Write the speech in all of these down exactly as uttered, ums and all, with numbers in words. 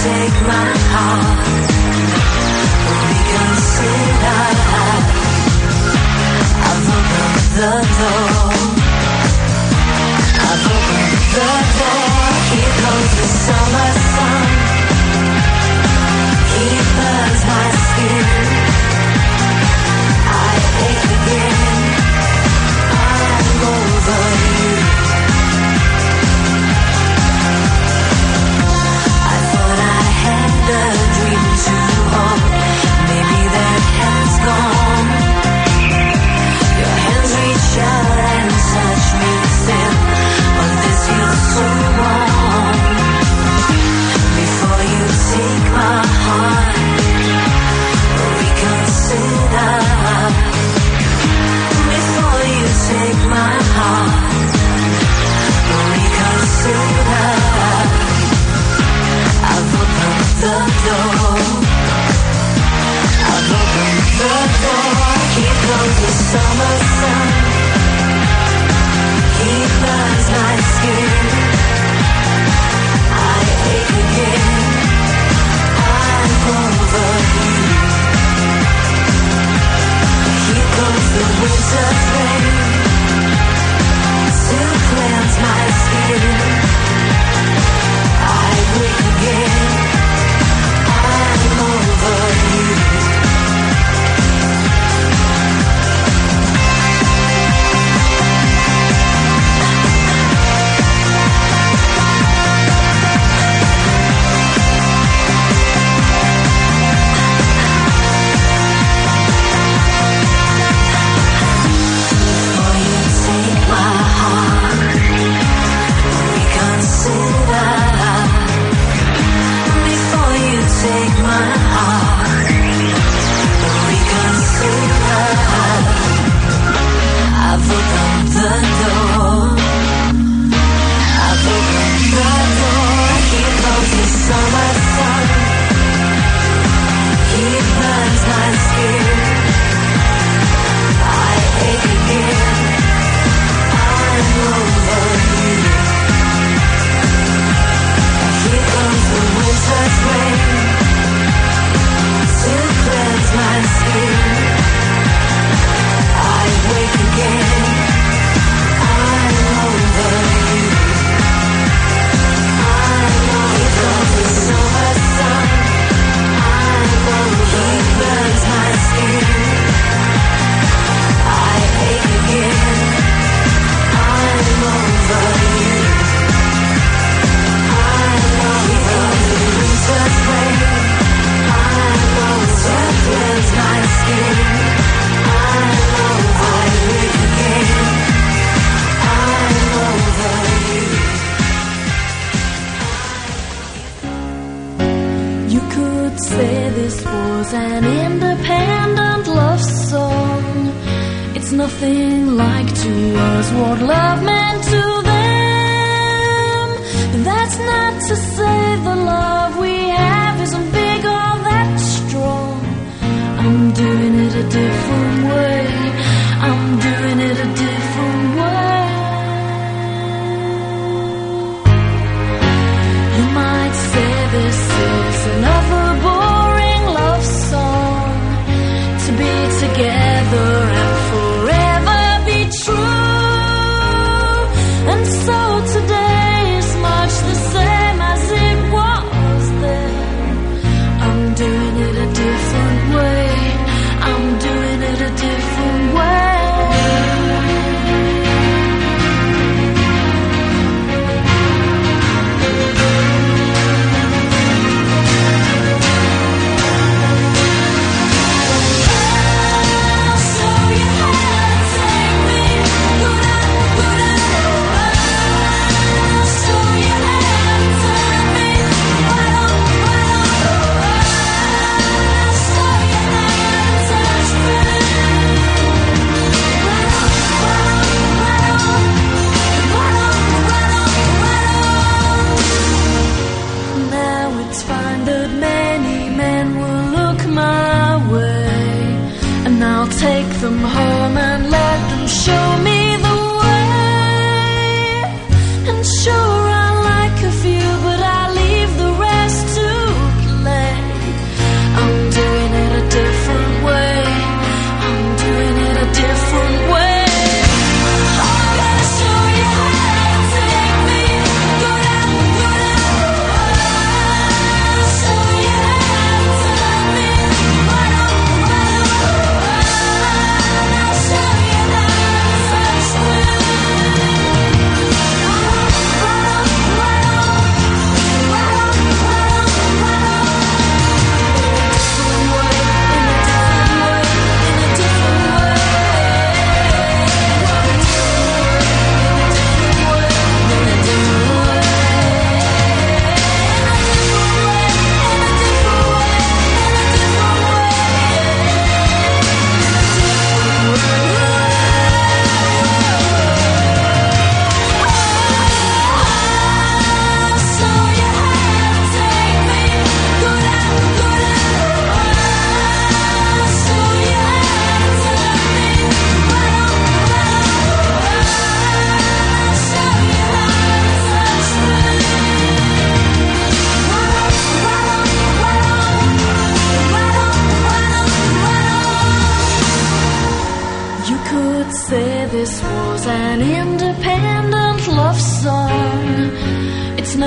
take my heart, reconsider. I've opened the door, I've opened the door. Here comes the summer sun, he burns my skin. I ache again, I'm over you. I thought I had a dream to hold, maybe that has gone. Your hands reach out and touch me still, but this feels so wrong. Before you take my heart, reconsider. Before you take my heart, reconsider. I've opened the door, I've opened the door. Here comes the summer sun, he burns my skin. I ache again, I'm over you. Here comes the winter's rain to cleanse my skin. I wake again, I'm over you. Before you take my heart, reconsider. Before you take my heart, reconsider. I've opened the door, I've opened the door. Here comes the summer sun, he burns my skin. I ache again, I'm over you. Here comes the winter's rain to cleanse my skin. I wake again, I'm over you. I'm over. Here comes the summer sun, I'm over. He burns my skin. I ache again, I'm over you. I'm over. Here comes the winter's rain, I'm over. To cleanse my skin. I'm over. I wake again, I'm over you. You could say this was an independent love song. It's nothing like to us what love meant to them. But that's not to say the love we have isn't big or that strong. I'm doing it a different way, I'm doing it a different way. You might say this is another boring love song, to be together and forever be true. And so today is much the same as it was then. I'm doing it a different way, I'm doing it a different way. Them home and let them show me the way. And sure I like a few, but I leave the rest to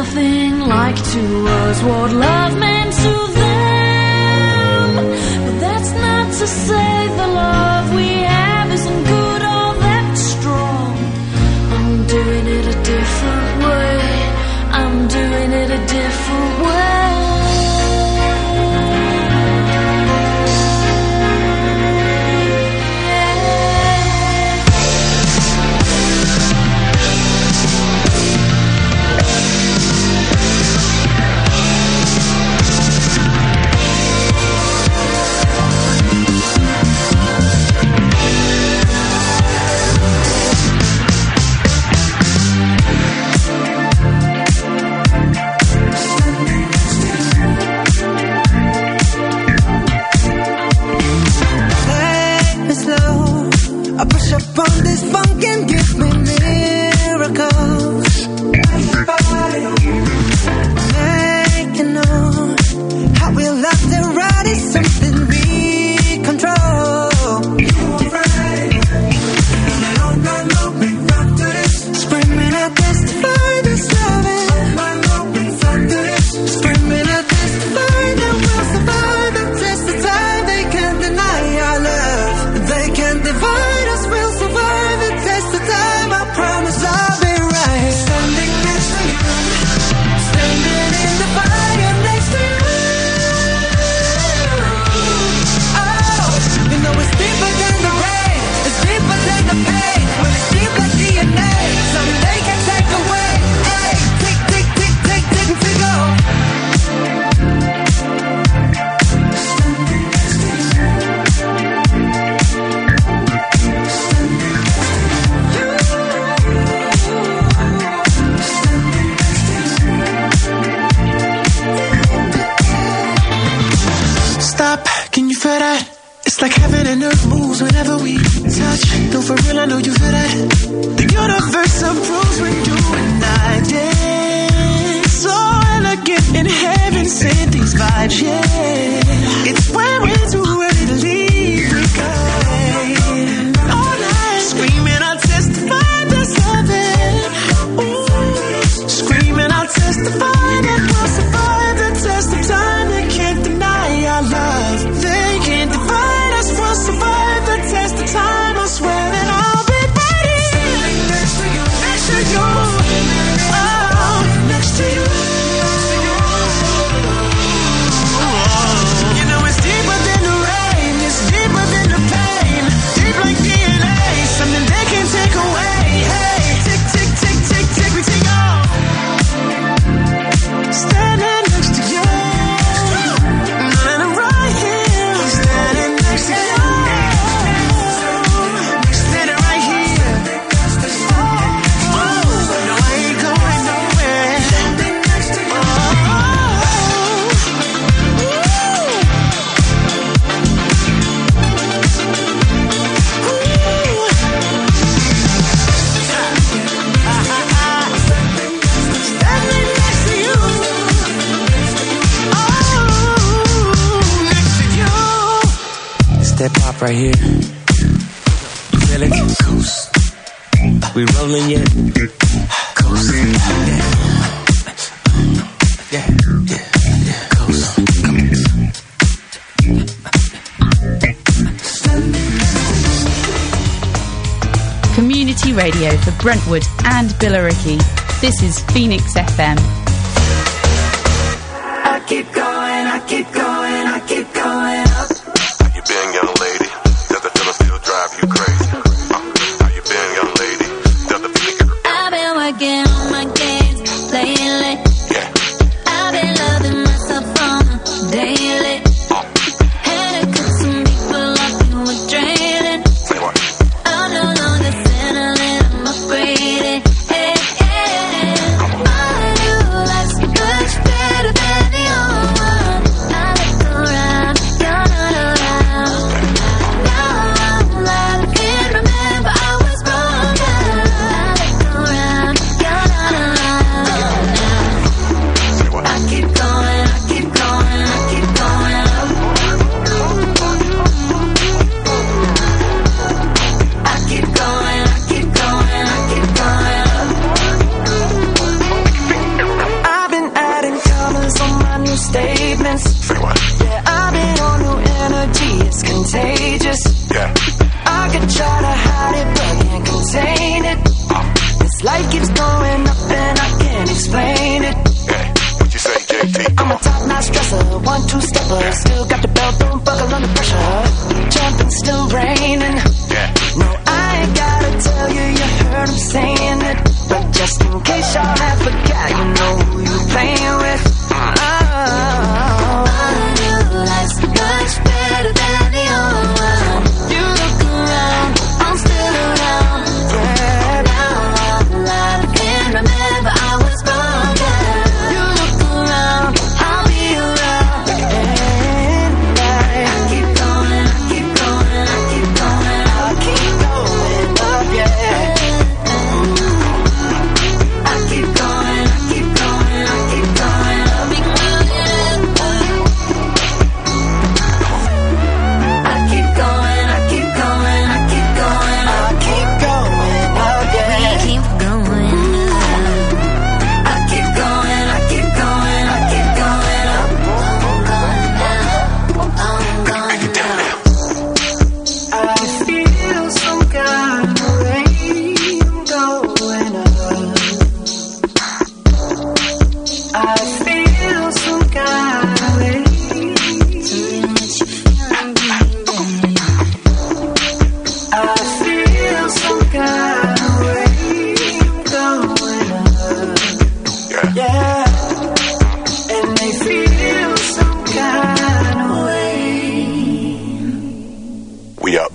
nothing like to us what love meant to them. But that's not to say the love we have isn't good or that strong. I'm doing it a different way. I'm doing it a different way. On this funk and give me miracles. Make you know how we love to ride is something we control. You're right. All night long we rock to this. Screaming out testify this loving. All night long we rock to this. Screaming out testify that we'll survive the test of time. They can't deny our love. They can't divide us. We'll survive the test of time. I promise I'll be right. Standing next to you, standing in the fire next to you. Oh, you know it's deeper than the rain, it's deeper than the pain. When it's deep like D N A, something they can take away. Hey, tick, tick, tick, tick, tick, tick, go. Standing next to you. Stop, can you feel that? It's like heaven and earth moves whenever we touch. No, for real, I know you feel that. The universe approves when you and I dance. So elegant in heaven, send these vibes, yeah. It's when we're too ready to leave, we go all night. Screaming, I'll testify there's heaven. Ooh, screaming, I'll testify that we'll survive the test of time. They can't deny our love. They can't divide us. We'll survive the test of time. I swear that I'll be ready. Next to you, next to you, oh, next to you. You know it's deeper than the rain, it's deeper than the pain, deep like D N A, something they can't take away. Hey, tick, tick, tick, tick, tick, we take off. Standing next to you, and I'm right here, standing next to you, standing right here. Oh, no, I ain't going nowhere. Standing next to you. Oh, next to you. It's that pop right here. You feel it? Coast. We rolling yet? Coast. Yeah. Yeah. Yeah. Yeah. Coast. Come on. Community radio for Brentwood and Billericay. This is Phoenix F M. I keep going, I keep going, I keep going up. How you been, young lady? Does the feeling still drive you crazy? Uh, how you been, young lady? Does the feeling get... I've been working on my games lately. Yeah. I've been loving myself on a daily. Had to cut some people off who were draining. Say what? I'm no longer settling, I'm upgrading. Hey, hey. Are you patience. Say what? Yeah, I've been on new energy, it's contagious. Yeah. I could try to hide it, but can't contain it. This light keeps going up and I can't explain it. Yeah. What you say, J T? I'm a top-notch dresser, one-two-stepper. Still got the belt, don't buckle under pressure. Jumping, still raining. Yeah. No, I ain't gotta tell you, you heard him saying it. But just in case y'all have forgot, you know who you playing with. Oh. My new life's much better than the old one. You look around, I'm still around. Yeah. Now I'm alive again, remember I was broken. You look around, I'll be around. And I, I keep going, I keep going, I keep going. I keep going up, yeah. I keep going, I keep going, I keep going. I'll be going. I keep going, I keep going, I keep going. I keep going up, yeah. We keep going. I keep going, I keep going, I keep going up. I'm going down. I feel some kind of way. I'm going up. I feel some kind of way. I feel some kind of way. I'm going up. Yeah. Yeah. And they feel some kind of way. We up.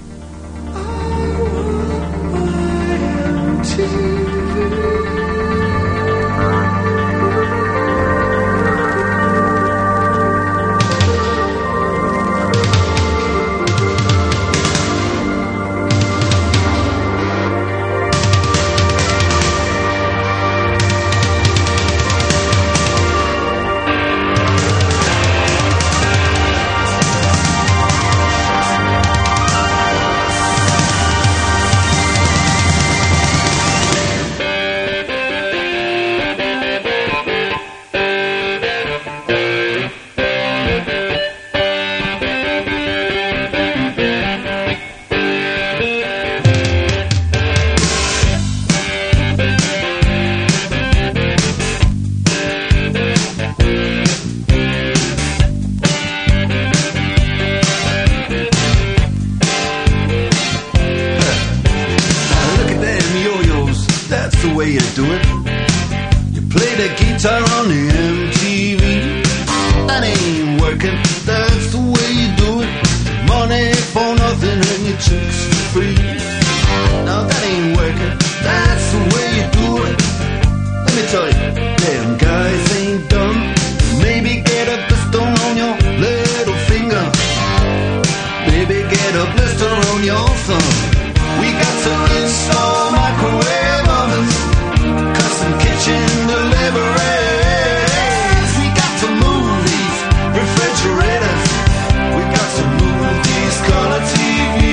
Look at them yo-yos, that's the way you do it. You play the guitar on the M T V. That ain't working, that's the way you do it. Money for nothing and your chicks for free. Now that ain't working, that's the way you do it. Let me tell you, them guys ain't dumb. Maybe get a blister on your little finger. Maybe get a blister on your thumb. We got to install microwave ovens, custom kitchen deliveries. We got to move these refrigerators. We got to move these color T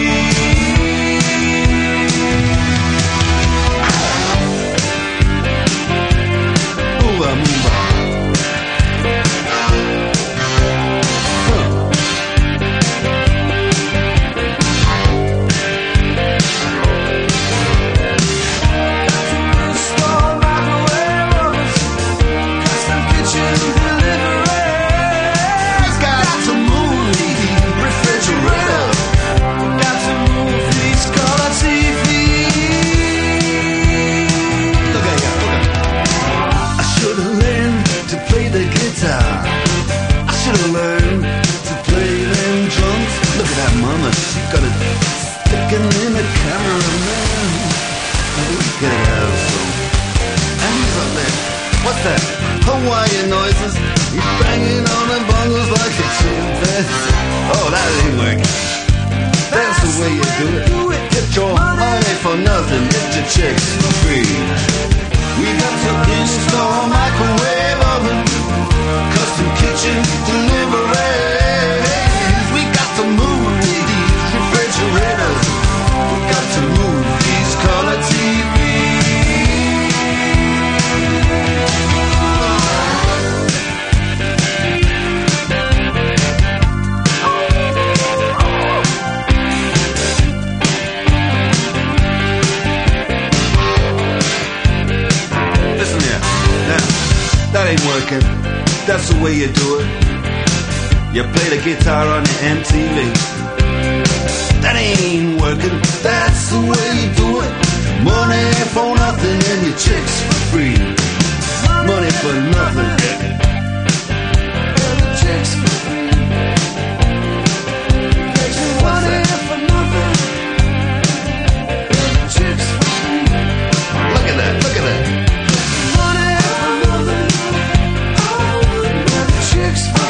Vs. Move on, move on. What's that? Hawaiian noises. He's banging on the bongos like a chimpanzee. Oh, that ain't working. That's the way you do it. Get your money for nothing. Get your chicks for free. We got to install microwave oven, custom kitchen deliveries. We got to move these refrigerators. We got to move these color T Vs. that's the way you do it. You play the guitar on the M T V. That ain't working, that's the way you do it. Money for nothing and your chicks for free. Money for nothing. Chicks for free. Money for nothing. Chicks for free. Look at that, look at that. Money for nothing. Chicks for free.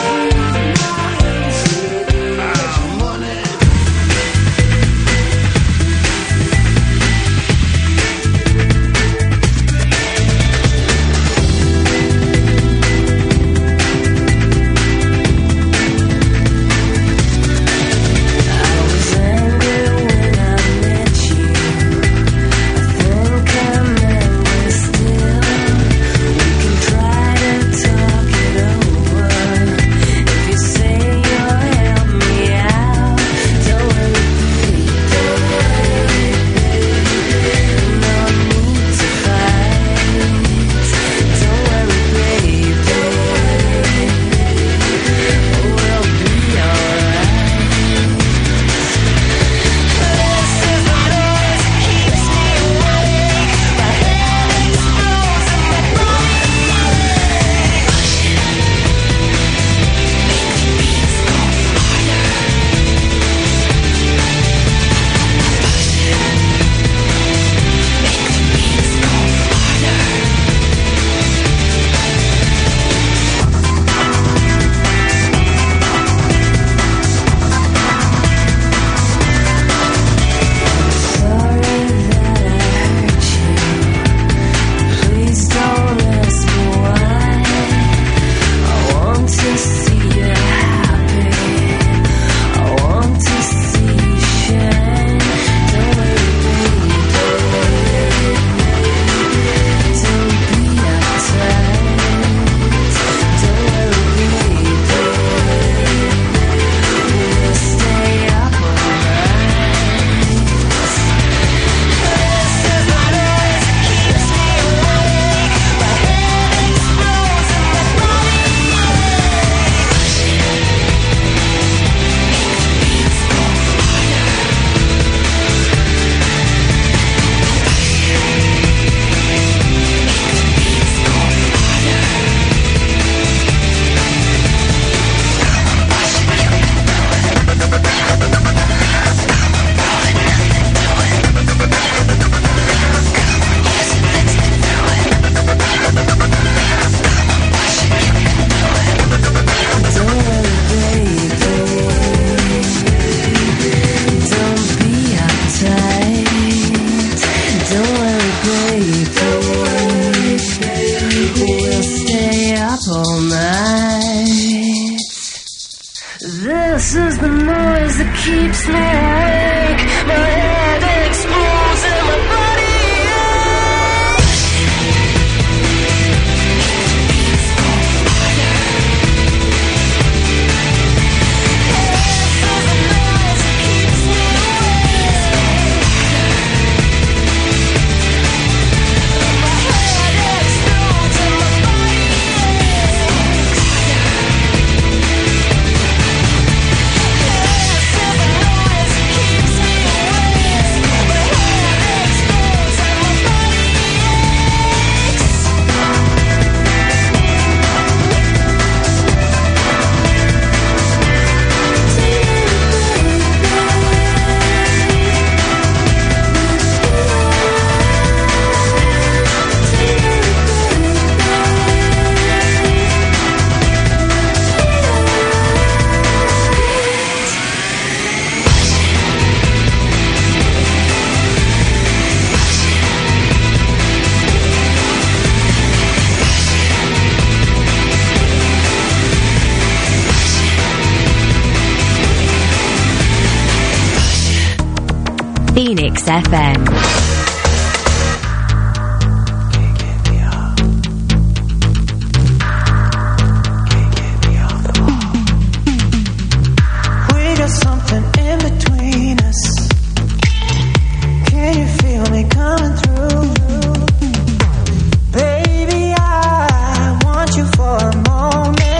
This is the noise that keeps me awake. My head explodes and my body aches. This is the noise that keeps me awake. My head explodes and my body aches. Phoenix F M. We got something in between us. Can you feel me coming through? Baby, I want you for a moment.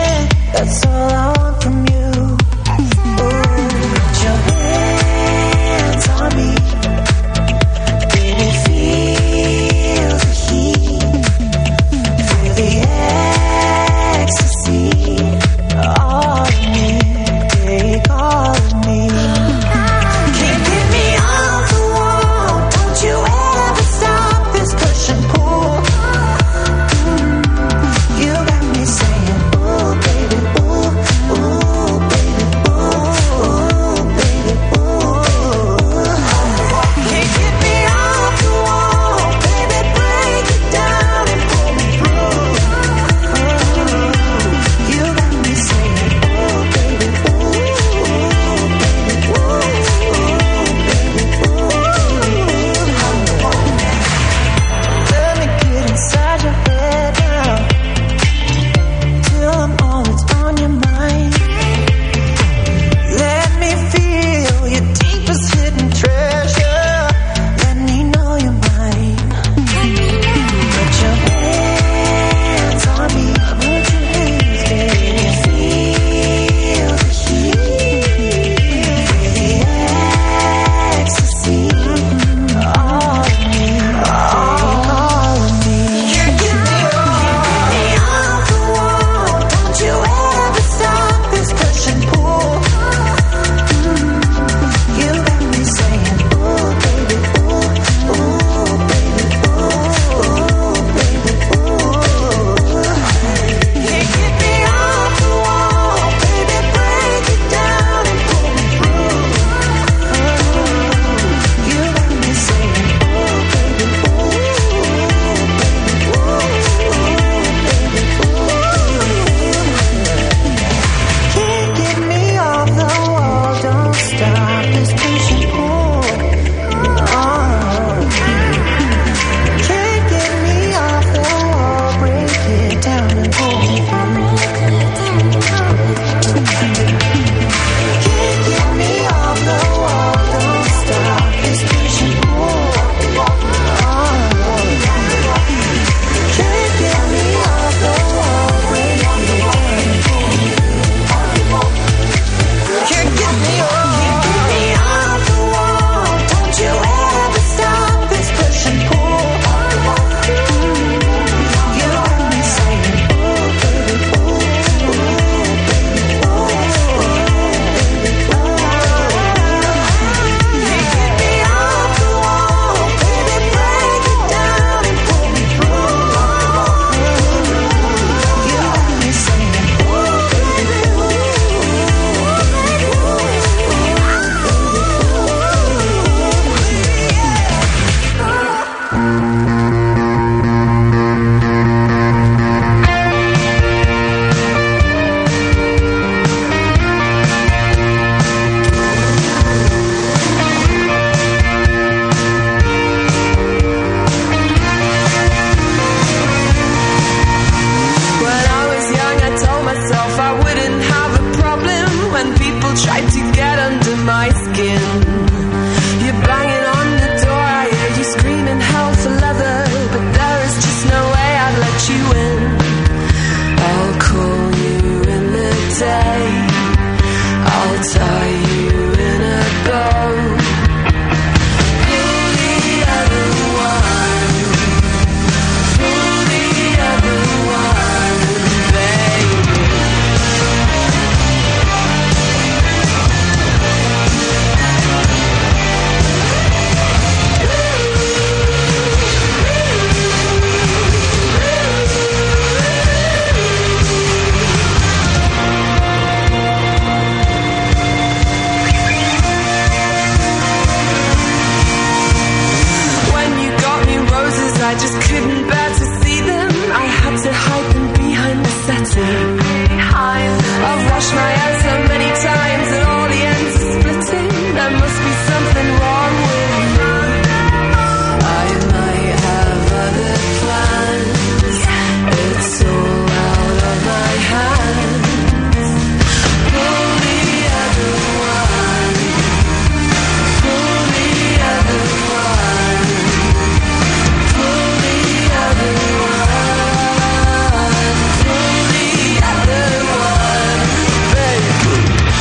wash my hands so many times that all the ends are splitting. There must be something wrong with me. I might have other plans. It's all out of my hands. Pull the other one. Pull the other one. Pull the other one. Pull the other one, baby.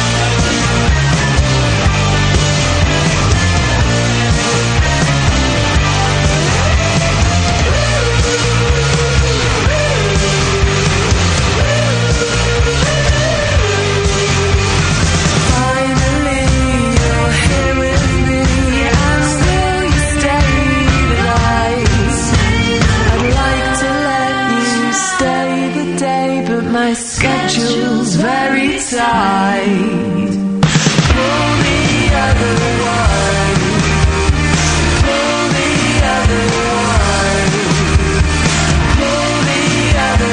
Finally, you're here with me. I'm still you stay tonight. I'd like to let you stay the day, but my schedule's very tight. Pull the other one. Pull the other one. Pull the other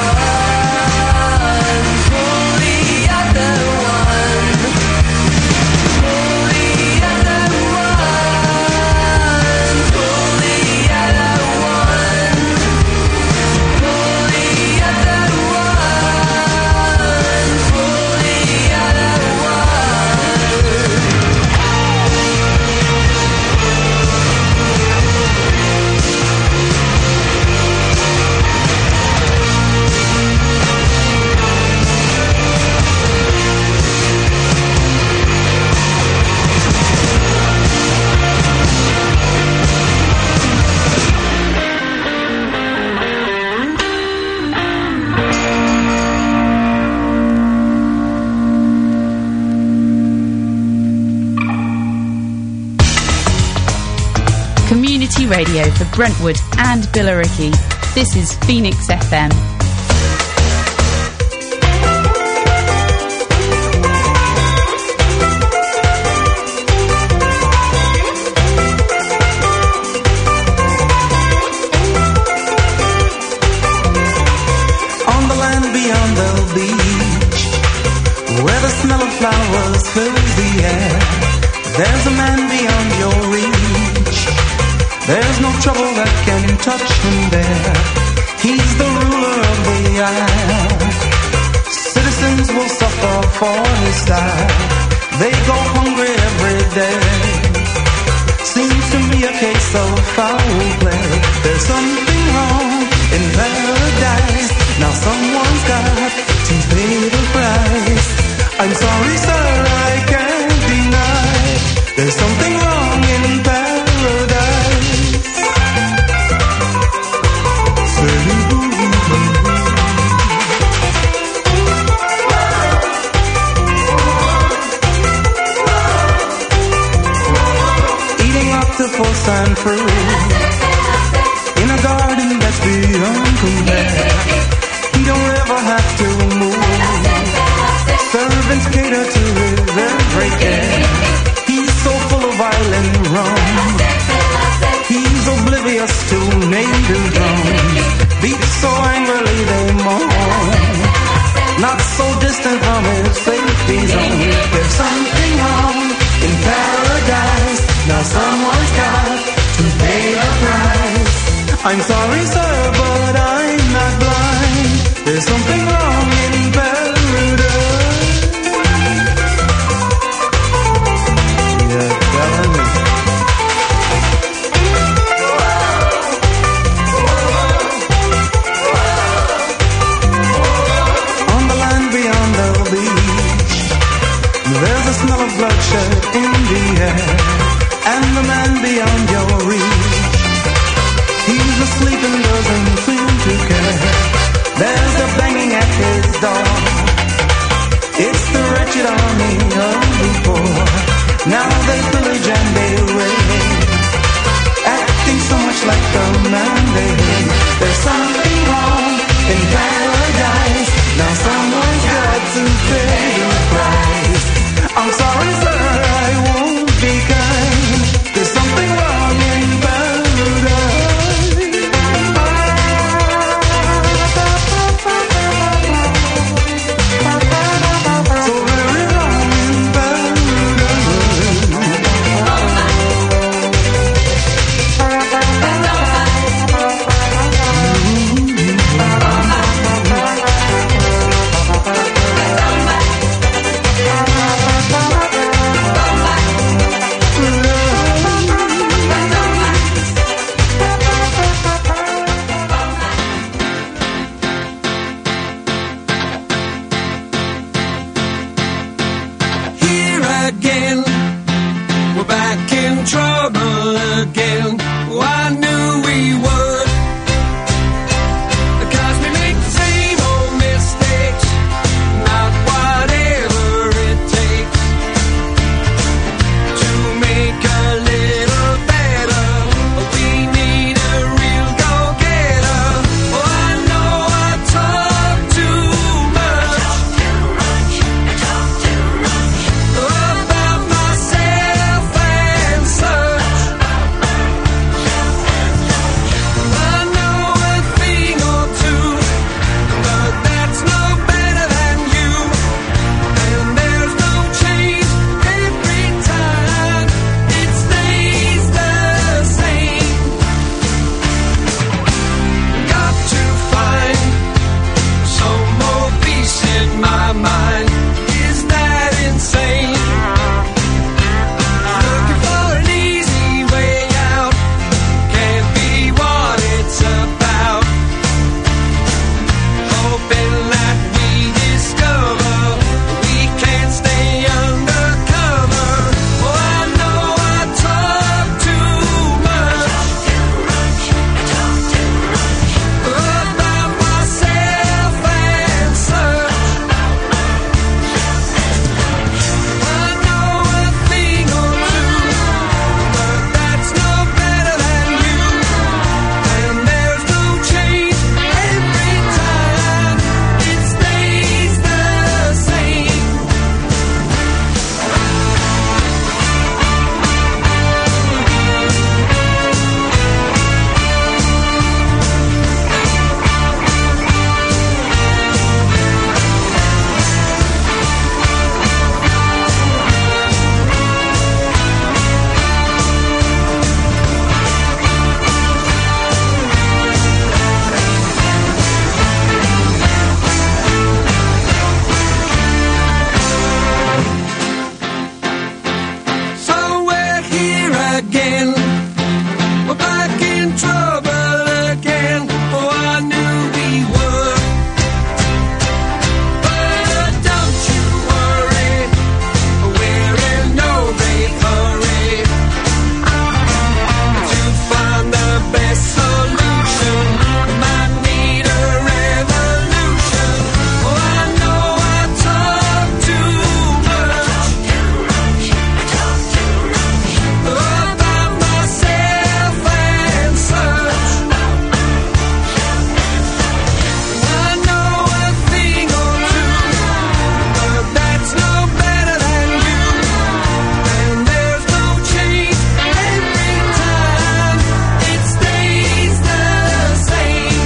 one. Pull the other one. Pull the other one. Pull the other one. Pull the other one. Pull the other Community radio for Brentwood and Billericay. This is Phoenix F M. On the land beyond the beach, where the smell of flowers fills the air, there's a man beyond your reach. There's no trouble that can touch him there. He's the ruler of the isle. Citizens will suffer for his style. They go hungry every day. Seems to me a case of foul play. There's something wrong in paradise. Now someone's got to pay the price. I'm sorry, sir, I can't deny. There's something wrong in paradise. Eating octopus and fruit in a garden that's beyond compare. He don't ever have to move. Servants cater to his every care. He's so full of violent rum. He's oblivious to native drums. Beats so angrily they moan. Not so distant from his safety zone. There's something wrong in paradise. Now someone's got to pay the price. I'm sorry, sir, but I'm not blind. There's something wrong in paradise. Yeah, telling me. On the land beyond the beach, there's a smell of bloodshed in the air, and the man beyond your reach, he's asleep and doesn't seem to care. There's a banging at his door. It's the wretched army of the poor. Now they pillage and they raid, acting so much like the man they hate. There's something wrong in paradise. Now someone's got to pay the price. I'm sorry, sir, I won't be kind. There's something wrong in paradise. again. We're back in trouble again. Oh, I knew we would. Cause we make the same old mistakes. Not whatever it takes to make a little better. We need a real go-getter. Oh, I know I talk too much. I talk too much. About myself and such. I know a thing or two, but that's no better than you. And there's no change every time. It stays the same. Got to find some more peace in my mind. Is that insane? Looking for an easy way out. Can't be what it's about. Hoping that we discover we can't stay undercover. Oh, I know I talk too much. About myself and such. I know a thing or two, but that's no better than you. And there's no change every time. It stays the same. So we're here again. We're back in trouble again. Oh, I knew we would. But don't you worry, we're in no great hurry to find the best solution. Might need a revolution. Oh, I know I talk too much. About myself and such. I know a thing or two, but that's no better than you. And there's no change every time. It stays the same.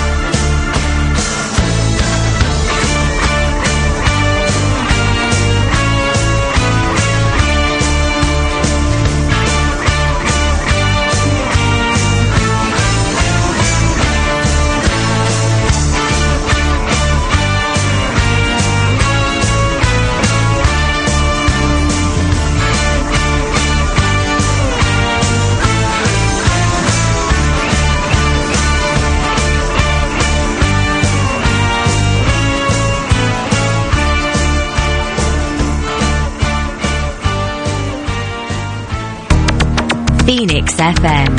Phoenix F M.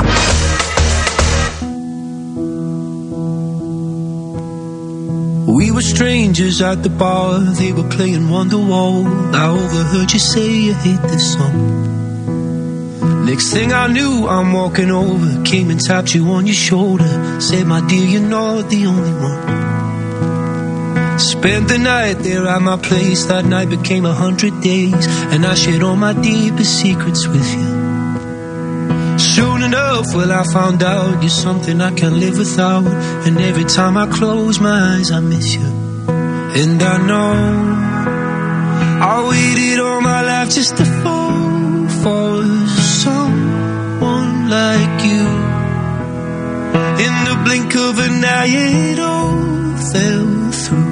We were strangers at the bar, they were playing Wonderwall. I overheard you say you hate this song. Next thing I knew, I'm walking over, came and tapped you on your shoulder. Said, my dear, you're not the only one. Spent the night there at my place, that night became a hundred days. And I shared all my deepest secrets with you. Soon enough, well, I found out you're something I can't live without. And every time I close my eyes, I miss you. And I know I waited all my life just to fall for someone like you. In the blink of an eye, it all fell through.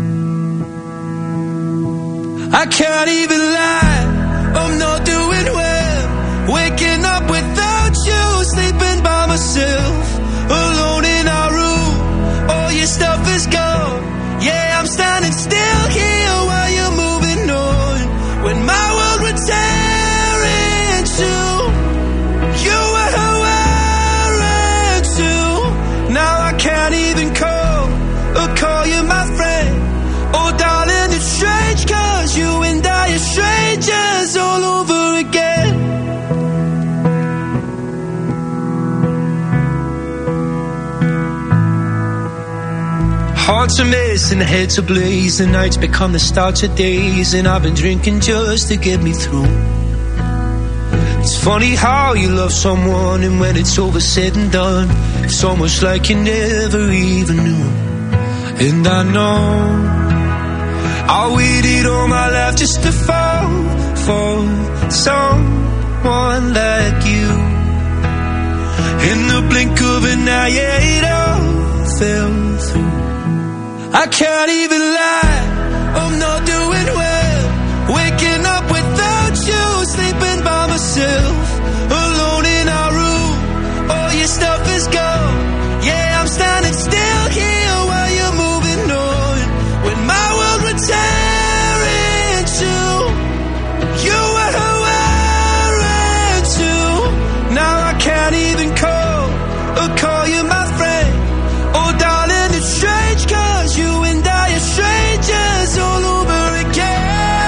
I can't even lie, I'm not doing well. Waking up without you, sleeping by myself, alone in our room. All your stuff is gone. Yeah, I'm standing still here while you're moving on. When my world would take heart's a mess and the head's ablaze. The nights become the start of days, and I've been drinking just to get me through. It's funny how you love someone, and when it's over said and done, it's almost like you never even knew. And I know I waited all my life just to fall for someone like you. In the blink of an eye, yeah, it all fell through. I can't even lie, I'm not doing well. Waking up without you, sleeping by myself, alone in our room. All your stuff is gone. Yeah, I'm standing still here while you're moving on. When my world would tear into, you were wearing too. Now I can't even call or call you my friend. Oh darling, it's strange, cause you and I are strangers all over again.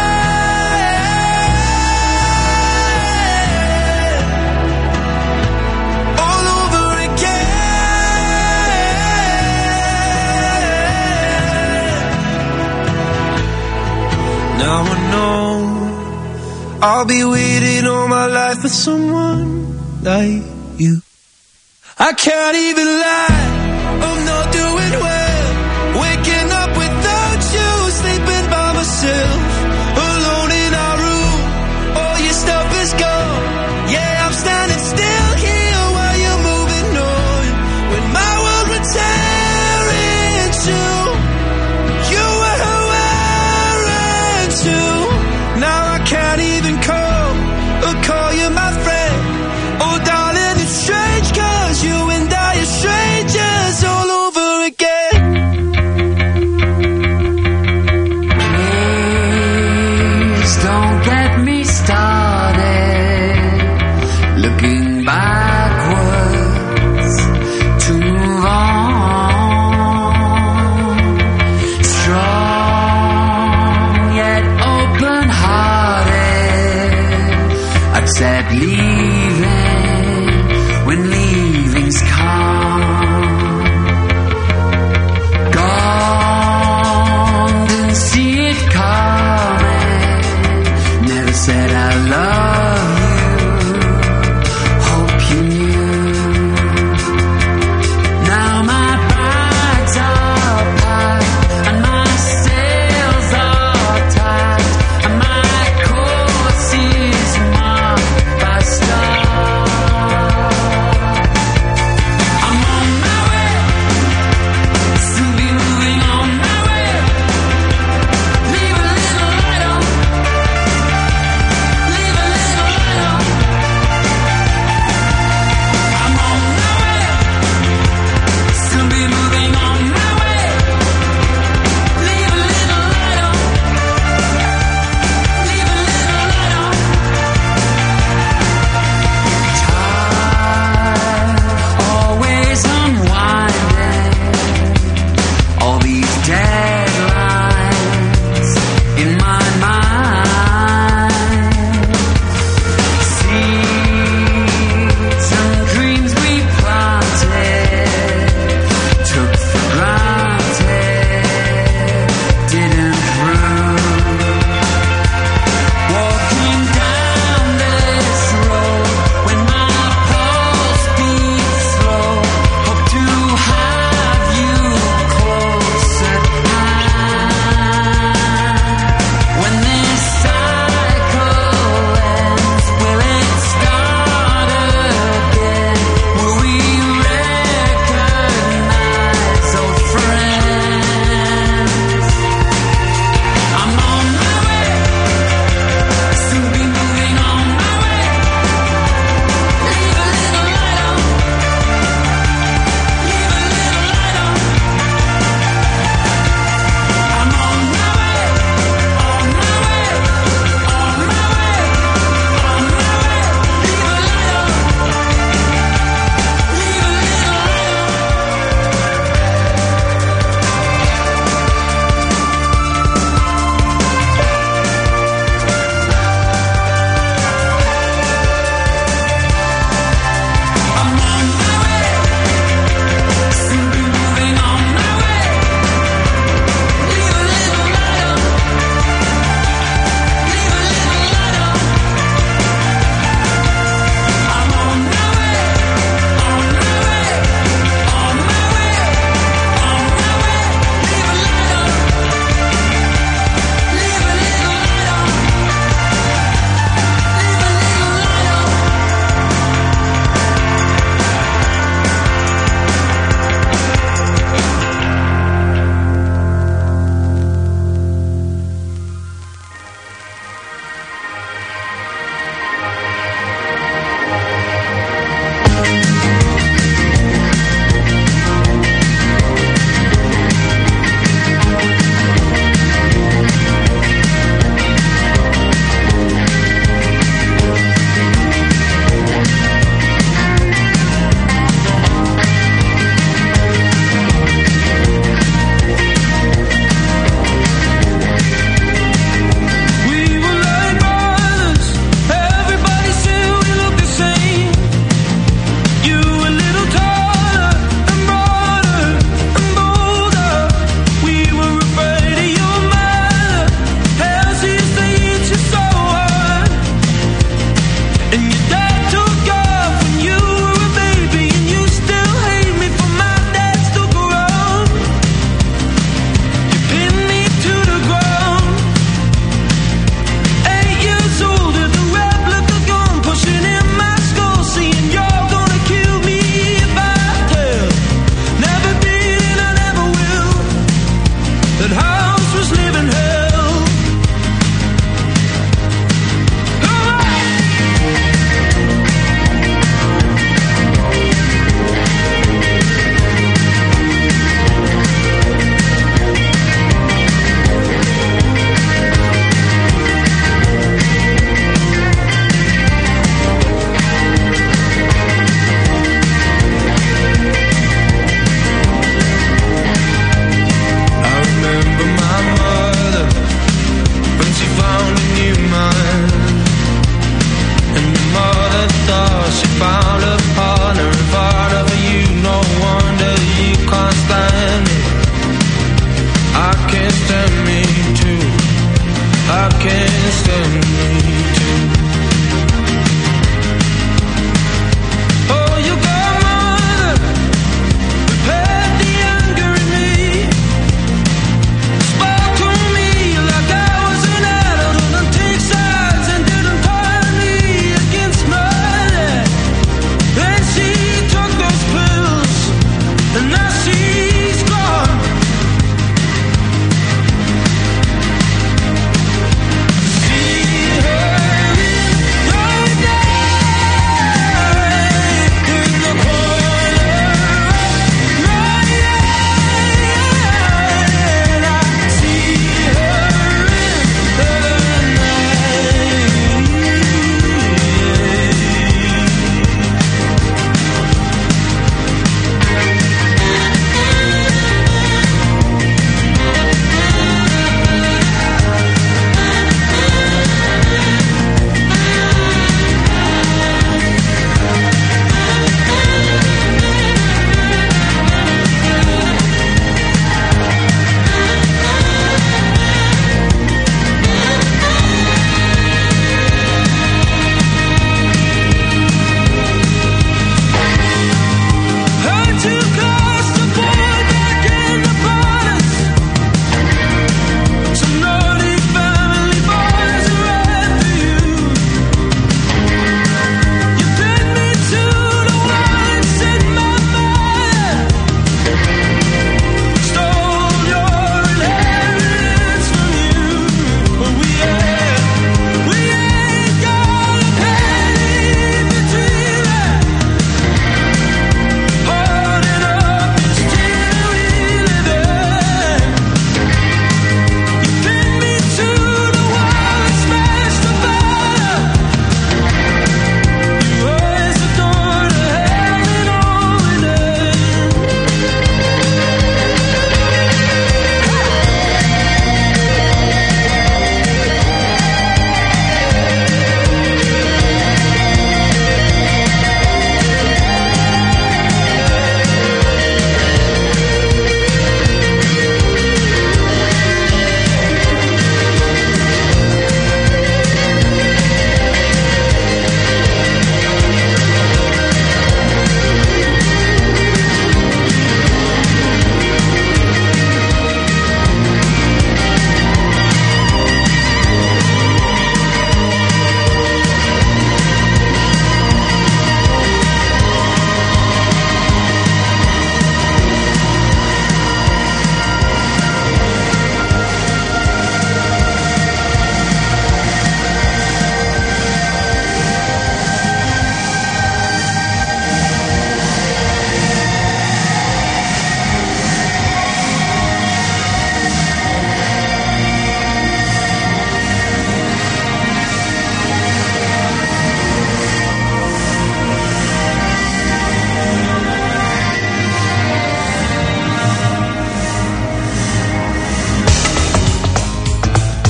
All over again. Now I know I'll be waiting all my life for someone like you. I can't even lie, I'm not doing well. Waking up without you, sleeping by myself, alone in our room. All your stuff is gone. Yeah, I'm standing still here while you're moving on. When my world would tear into, you were wearing too. Now I can't even call or call you my friend. Oh darling, it's strange, cause you and I are strangers all over again. Please don't get me started looking backwards to move on. Strong yet open-hearted, accept leaving when leaving's come. Gone, didn't see it coming. Never said I love you. Hope you knew. Now my bags are packed and my sails are tacked and my course is marked by stars. I'm on my way, soon be moving on my way. Leave a little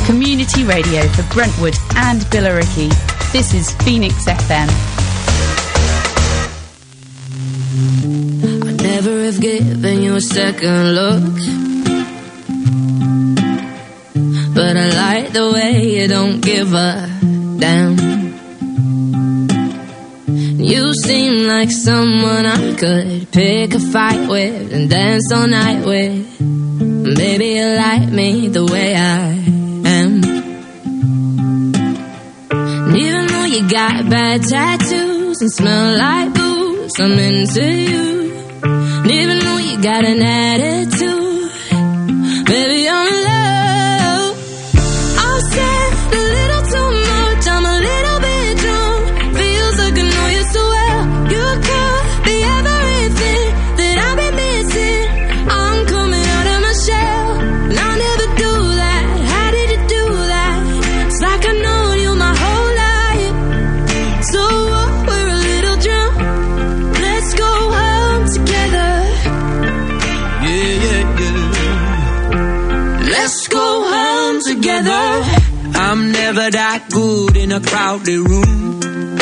Community radio for Brentwood and Billericay. This is Phoenix F M. I never have given you a second look, but I like the way you don't give a damn. You seem like someone I could pick a fight with and dance all night with. Baby, you like me the way I am. And even though you got bad tattoos and smell like booze, I'm into you. And even though you got an attitude, baby, I'm in love. I've said a little too much, I'm a little bit drunk. Feels like I know you so well. You could be everything that I've been missing. I'm coming out of my shell, and I'll never do that. How did you do that? It's like I've known you my whole life. So what? We're a little drunk. Let's go home together. Yeah, yeah, yeah. Let's go home together. I'm never that good in a crowded room.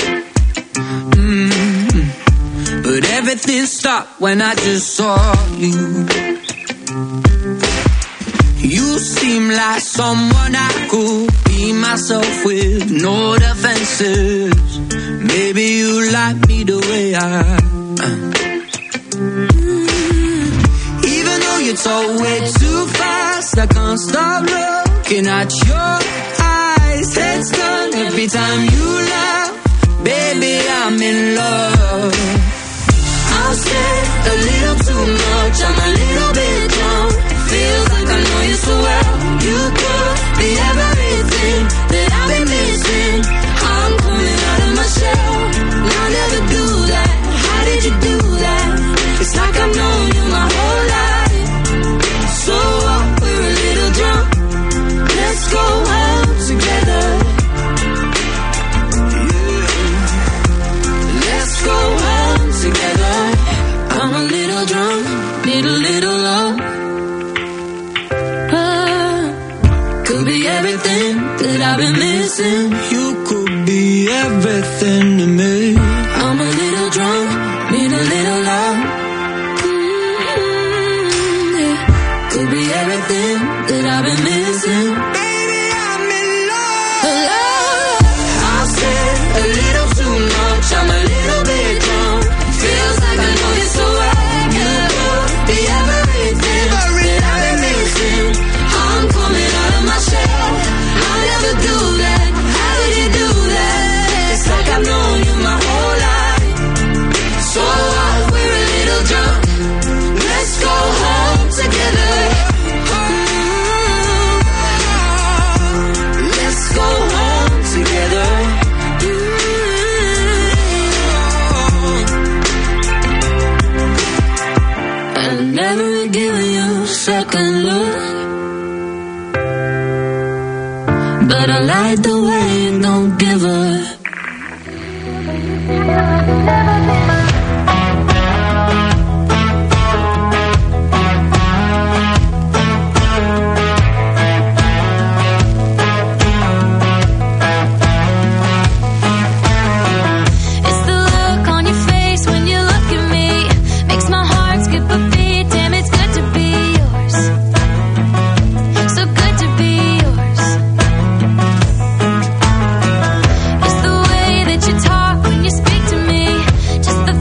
Mm-hmm. But everything stopped when I just saw you. You seem like someone I could be myself with, no defenses. Maybe you like me the way I am. Even though you talk way too fast, I can't stop looking at your eyes. Head's done every time you laugh. Baby, I'm in love. I'll say a little too much, I'm a little bit drunk. Feels like I know you so well. You could be everything that I've been missing. I'm coming out of my shell, and I'll never do that. How did you do that? It's like I've known you my whole life. So what? We're a little drunk. Let's go home together. Let's go home together. I'm a little drunk, need a little love. Ah, could be everything that I've been missing. You could be everything to me. I'm a little drunk, need a little love. Mm, yeah. Could be everything that I've been missing. Baby, I'm in love. Love. I'll say a little too much, I'm a little bit drunk. Feels like I know you so well. You could be everything that I've been missing. I'm coming out of my shell, I'll never do that. How did you do that? It's like I've known you my whole life. So what? We're a little drunk. Let's go home together. Let's go home together. I've never given you a second look, but I like the way you don't give up. It's the look on your face when you look at me. Makes my heart skip a beat. Damn, it's good to be yours. So good to be yours. It's the way that you talk when you speak to me. Just the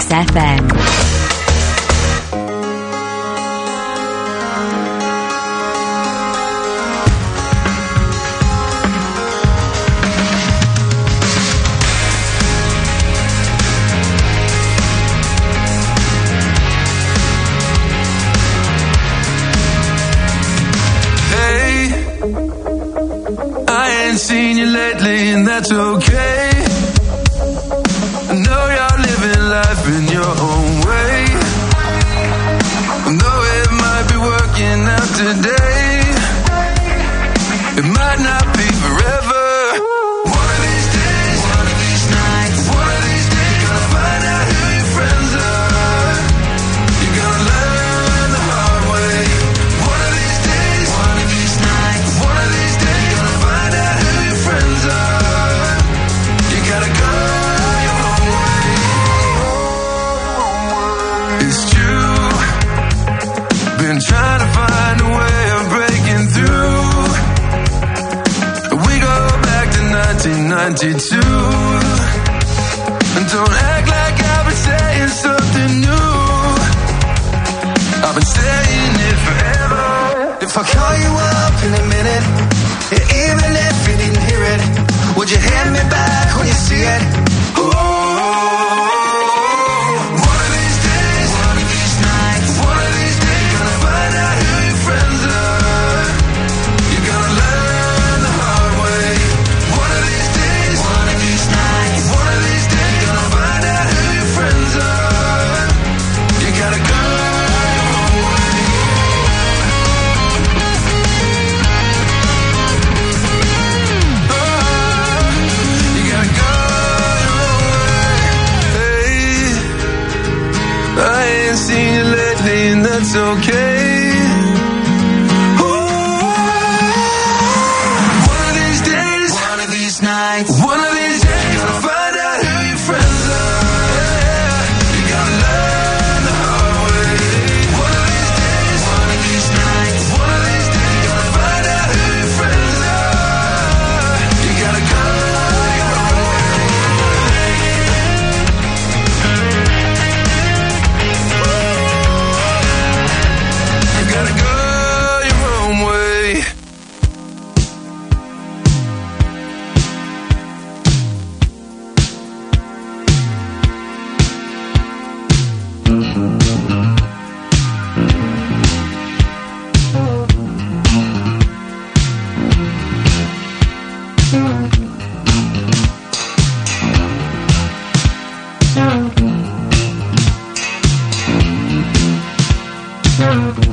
F M. Seen you lately, and that's okay. I know you're living life in your own way. Though it might be working out today, it might not be forever. One of these days, one of these nights, one of these days, gonna find out who your friends are. You're gonna learn the hard way. One of these days, one of these nights, one of these days, gonna find out who your friends are. You gotta go your own way. It's true. Been trying to find a way of breaking through. We go back to nineteen ninety-two. And don't act like I've been saying something new. I've been saying it forever. If I call you up in a minute, even if you didn't hear it, would you hand me back when you see it? Ooh. One of these days, one of these nights, one of these days, gonna find out who your friends are. You're gonna learn the hard way. One of these days, one of these nights, one of these days, gonna find out who your friends are. You gotta go your own way. Oh, you gotta go your own way. Hey, I ain't seen you lately, and that's okay. One of these days, one of these nights, one of these days, gonna find out who your friends are. Yeah, you gotta learn the hard way. One of these days, one of these nights, one of these days, gonna find out who your friends are. You gotta go your own way. You gotta go your own way. Thank you.